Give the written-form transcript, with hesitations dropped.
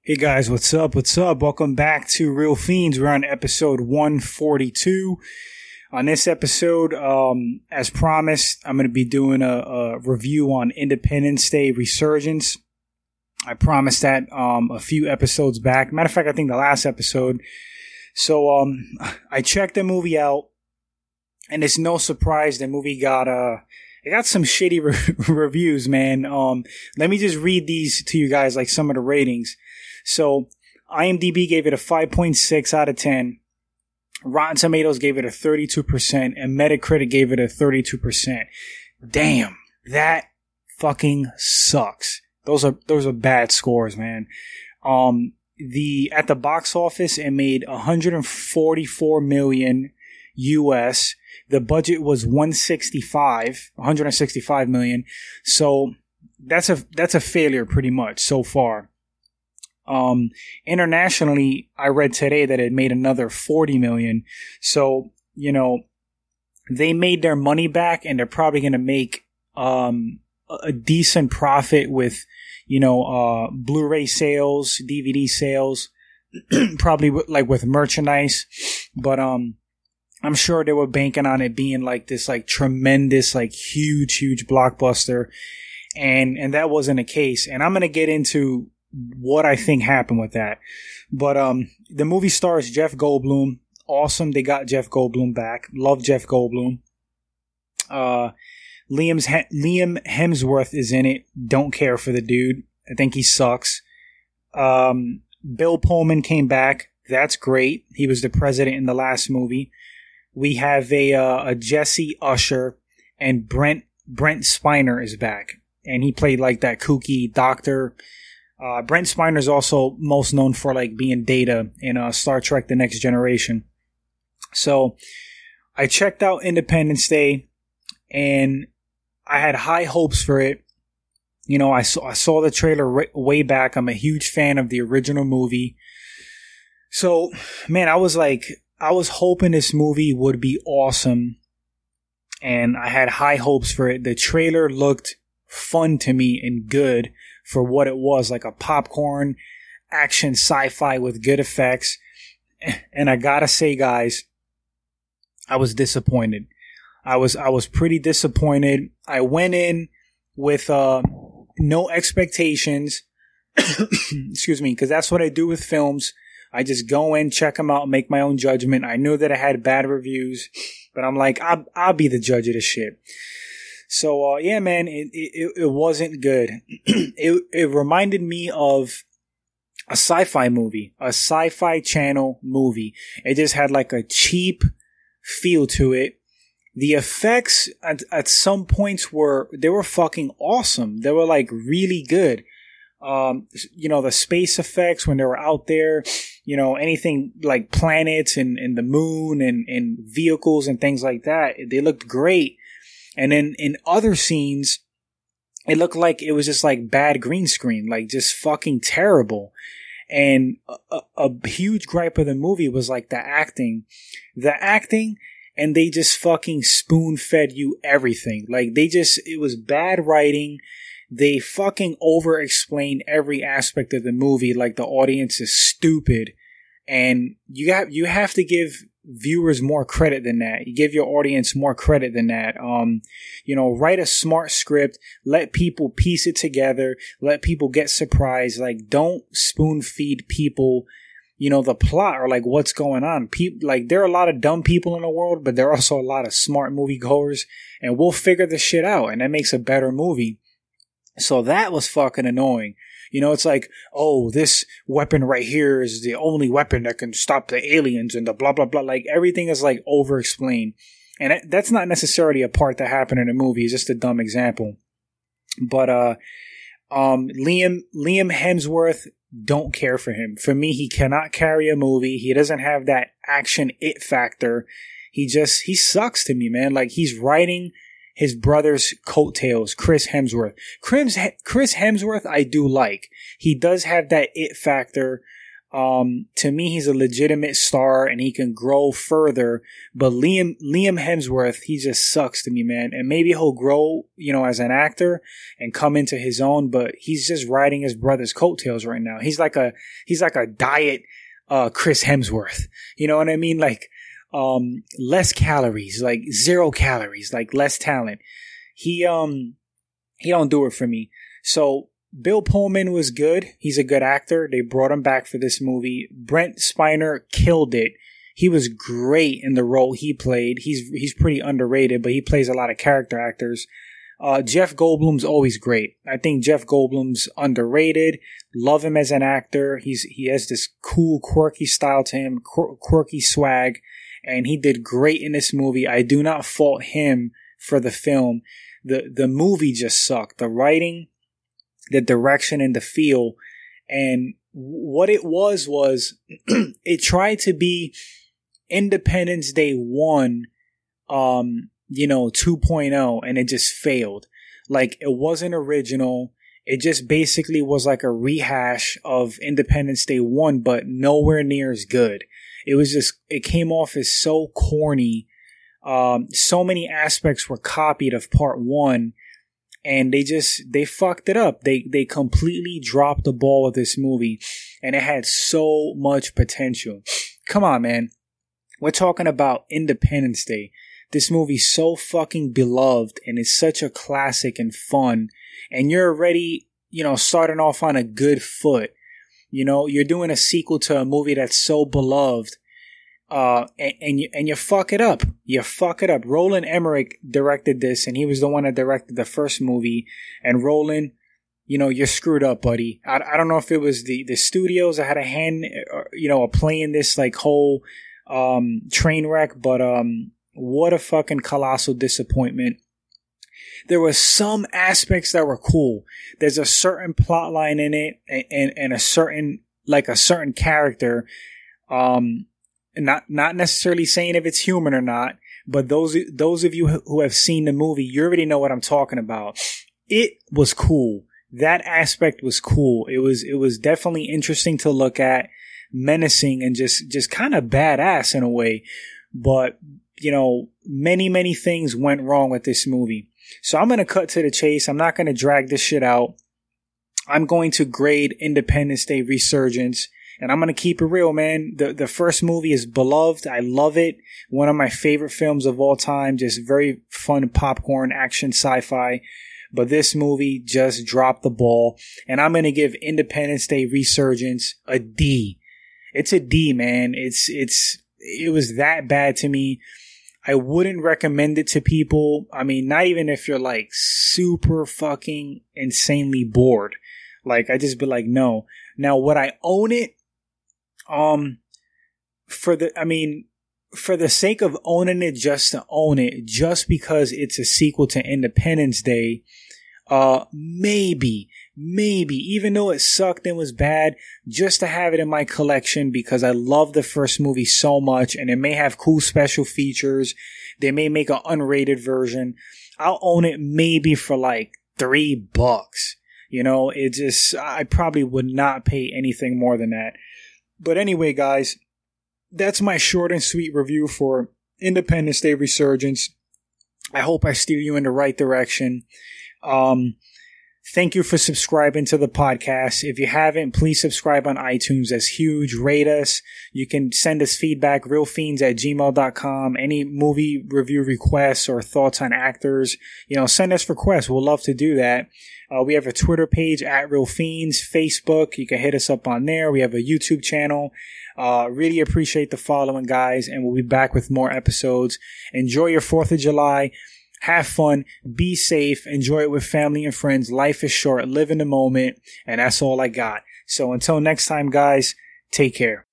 Hey guys, what's up? What's up? Welcome back to Real Fiends. We're on episode 142. On this episode, as promised, I'm going to be doing a review on Independence Day Resurgence. I promised that a few episodes back. Matter of fact, I think the last episode. So I checked the movie out, and it's no surprise the movie got it got some shitty reviews, man. Let me just read these to you guys, like some of the ratings. So IMDb gave it a 5.6 out of 10. Rotten Tomatoes gave it a 32%, and Metacritic gave it a 32%. Damn, that fucking sucks. Those are bad scores, man. At the box office, it made 144 million US. The budget was 165 million. So that's a failure pretty much so far. Internationally, I read today that it made another 40 million. So, they made their money back, and they're probably going to make, a decent profit with, Blu-ray sales, DVD sales, probably with merchandise. But, I'm sure they were banking on it being like this, like tremendous, like huge blockbuster. And that wasn't the case. And I'm going to get into what I think happened with that. But the movie stars Jeff Goldblum. Awesome, they got Jeff Goldblum back. Love Jeff Goldblum. Liam Hemsworth is in it. Don't care for the dude. I think he sucks. Bill Pullman came back. That's great. He was the president in the last movie. We have a Jesse Usher, and Brent Spiner is back, and he played like that kooky doctor. Brent Spiner is also most known for like being Data in Star Trek: The Next Generation. So I checked out Independence Day, and I had high hopes for it. I saw the trailer way back. I'm a huge fan of the original movie. So, man, I was hoping this movie would be awesome, and I had high hopes for it. The trailer looked fun to me and good for what it was, like a popcorn action sci-fi with good effects. And I gotta say, guys, I was disappointed. I was pretty disappointed. I went in with no expectations. Excuse me, because that's what I do with films. I just go in, check them out, make my own judgment. I knew that I had bad reviews, but I'm like, I'll be the judge of this shit. So, yeah, man, it wasn't good. It reminded me of a sci-fi movie, a Sci-Fi Channel movie. It just had like a cheap feel to it. The effects at some points were fucking awesome. They were like really good. The space effects when they were out there, anything like planets and the moon and vehicles and things like that, they looked great. And then in other scenes, it looked like it was just like bad green screen, like just fucking terrible. And a huge gripe of the movie was like the acting, and they just fucking spoon fed you everything. Like it was bad writing. They fucking over explain every aspect of the movie. Like the audience is stupid, and you have to give viewers more credit than that. You give your audience more credit than that. Write a smart script, let people piece it together, let people get surprised. Like, don't spoon feed people, the plot or like what's going on. There are a lot of dumb people in the world, but there are also a lot of smart moviegoers, and we'll figure the shit out, and that makes a better movie. So that was fucking annoying. It's like, oh, this weapon right here is the only weapon that can stop the aliens and the blah, blah, blah. Like, everything is like over-explained. And that's not necessarily a part that happened in the movie. It's just a dumb example. But, Liam Hemsworth, don't care for him. For me, he cannot carry a movie. He doesn't have that action it factor. He sucks to me, man. Like, he's riding his brother's coattails, Chris Hemsworth. Chris Hemsworth, I do like. He does have that it factor. To me, he's a legitimate star and he can grow further. But Liam Hemsworth, he just sucks to me, man. And maybe he'll grow, as an actor and come into his own. But he's just riding his brother's coattails right now. He's like a diet Chris Hemsworth. You know what I mean? Like less calories, like 0 calories, like less talent. He don't do it for me. So Bill Pullman was good. He's a good actor. They brought him back for this movie. Brent Spiner killed it. He was great in the role he played. He's pretty underrated, but he plays a lot of character actors. Jeff Goldblum's always great. I think Jeff Goldblum's underrated. Love him as an actor. He has this cool, quirky style to him, quirky swag, and he did great in this movie. I do not fault him for the film. The movie just sucked. The writing, the direction, and the feel. And what it was it tried to be Independence Day 1, 2.0, and it just failed. Like, it wasn't original. It just basically was like a rehash of Independence Day 1, but nowhere near as good. It came off as so corny. So many aspects were copied of part 1. And they fucked it up. They completely dropped the ball with this movie. And it had so much potential. Come on, man. We're talking about Independence Day. This movie's so fucking beloved. And it's such a classic and fun. And you're already, starting off on a good foot. You're doing a sequel to a movie that's so beloved. And you fuck it up. You fuck it up. Roland Emmerich directed this, and he was the one that directed the first movie. And Roland, you're screwed up, buddy. I don't know if it was the studios that had a hand, a play in this like whole train wreck, but what a fucking colossal disappointment. There were some aspects that were cool. There's a certain plot line in it, and a certain character. Not necessarily saying if it's human or not, but those of you who have seen the movie, you already know what I'm talking about. It was cool. That aspect was cool. It was definitely interesting to look at, menacing, and just kind of badass in a way. But, many things went wrong with this movie. So I'm going to cut to the chase. I'm not going to drag this shit out. I'm going to grade Independence Day Resurgence. And I'm going to keep it real, man. The first movie is beloved. I love it. One of my favorite films of all time. Just very fun popcorn action sci-fi. But this movie just dropped the ball. And I'm going to give Independence Day Resurgence a D. It's a D, man. It was that bad to me. I wouldn't recommend it to people. I mean, not even if you're like super fucking insanely bored. Like, I just be like, no. Now, would I own it? For the sake of owning it just to own it, just because it's a sequel to Independence Day, maybe, even though it sucked and was bad, just to have it in my collection because I love the first movie so much and it may have cool special features. They may make an unrated version. I'll own it maybe for like $3. I probably would not pay anything more than that. But anyway, guys, that's my short and sweet review for Independence Day Resurgence. I hope I steer you in the right direction. Thank you for subscribing to the podcast. If you haven't, please subscribe on iTunes. That's huge. Rate us. You can send us feedback, realfiends@gmail.com. Any movie review requests or thoughts on actors, send us requests. We'll love to do that. We have a Twitter page @realfiends, Facebook. You can hit us up on there. We have a YouTube channel. Really appreciate the following, guys, and we'll be back with more episodes. Enjoy your 4th of July. Have fun, be safe, enjoy it with family and friends. Life is short, live in the moment, and that's all I got. So until next time, guys, take care.